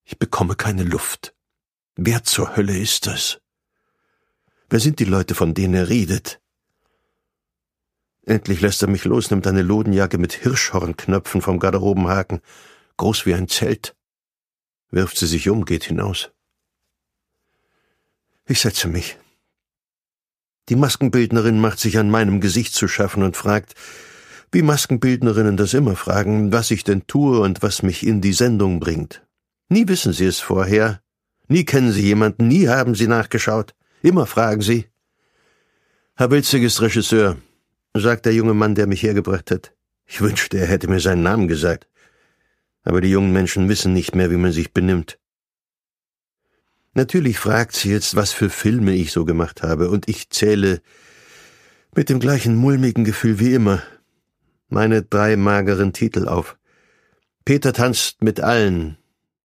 Ich bekomme keine Luft. Wer zur Hölle ist das? Wer sind die Leute, von denen er redet? Endlich lässt er mich los, nimmt eine Lodenjacke mit Hirschhornknöpfen vom Garderobenhaken, groß wie ein Zelt, wirft sie sich um, geht hinaus. Ich setze mich. Die Maskenbildnerin macht sich an meinem Gesicht zu schaffen und fragt, wie Maskenbildnerinnen das immer fragen, was ich denn tue und was mich in die Sendung bringt. Nie wissen sie es vorher, nie kennen sie jemanden, nie haben sie nachgeschaut. Immer fragen sie. Herr Wilzig ist Regisseur, sagt der junge Mann, der mich hergebracht hat. Ich wünschte, er hätte mir seinen Namen gesagt. Aber die jungen Menschen wissen nicht mehr, wie man sich benimmt. Natürlich fragt sie jetzt, was für Filme ich so gemacht habe, und ich zähle mit dem gleichen mulmigen Gefühl wie immer meine 3 mageren Titel auf. Peter tanzt mit allen,